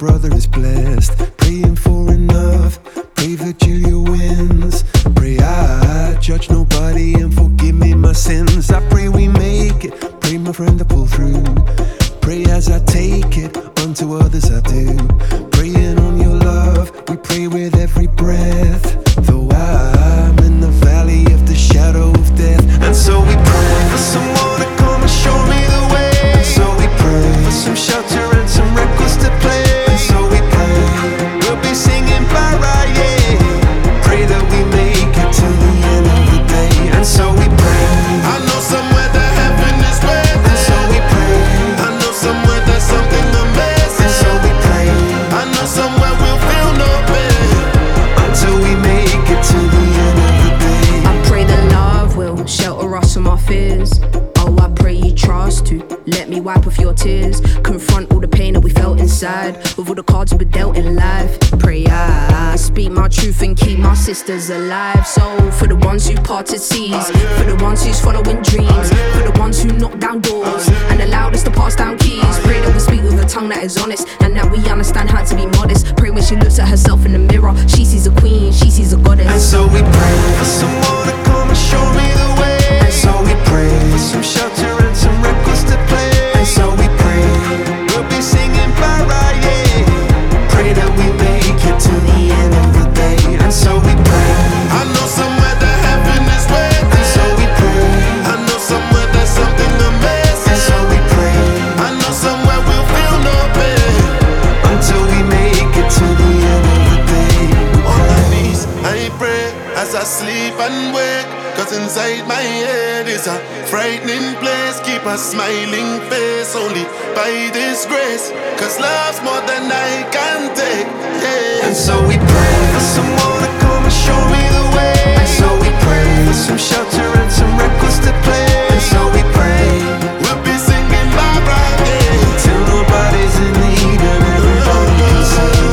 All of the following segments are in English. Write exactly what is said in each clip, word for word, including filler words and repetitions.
brother is blessed. Praying for enough, pray Virgilia wins. Pray I judge nobody and forgive me my sins. I pray we make it, pray my friend to pull through. Pray as I take it, unto others I do. Praying on your love, we pray with every breath. Though I'm in the valley of the shadow of death. And so we pray for someone to come and show me the way. And so we pray for some shelter and some records to play. And so we pray, we'll be singing para, yeah. Pray that we make it to the end of the day. And so we pray, I know somewhere that heaven is waiting. and so we pray, I know somewhere there's something amazing. and so we pray, I know somewhere we'll feel no pain until we make it to the end of the day. I pray that love will shelter us from our fears. Oh, I pray you trust to let me wipe off your tears. Confront all the pain that we felt inside, with all the cards we've been dealt in life. Pray I speak my truth and keep my sisters alive. So for the ones who parted seas, for the ones who's following dreams, for the ones who knock down doors and allowed us to pass down keys. Pray that we speak with a tongue that is honest, and that we understand how to be modest. Pray when she looks at herself in the mirror, she sees a queen, she sees a goddess. And so we pray for someone to come and show me the way. And so we pray for some shelter and some records to play. And so we pray, we'll be singing para, yeah. Pray that we make it to the end of the day. And so we pray, I know somewhere that heaven is waiting. and so we pray, I know somewhere there's something amazing. and so we pray, I know somewhere we'll feel no pain until we make it to the end of the day. We on my pray. knees, I pray as I sleep and wake. Cause inside my head is a frightening place. Keep a smiling face only by this grace. Cause love's more than I can take, yeah. And so we pray for someone to come and show me the way. And so we pray for some shelter and some records to play. And so we pray, We'll be singing bye bye, yeah. till nobody's in need and everybody can sing.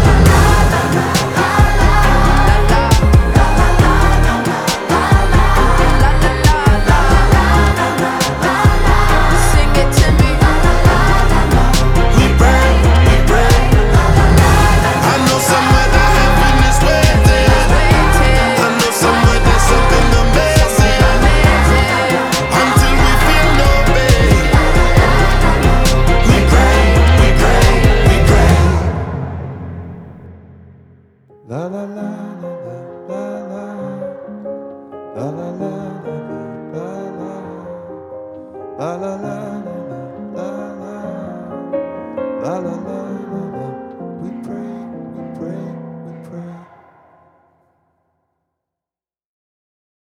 Sing it to me. We pray, we pray. I know somewhere that heaven is waiting. I know somewhere there's something amazing. Until we feel no pain. We pray, we pray, we pray. La la la la la la la la la la la la la la la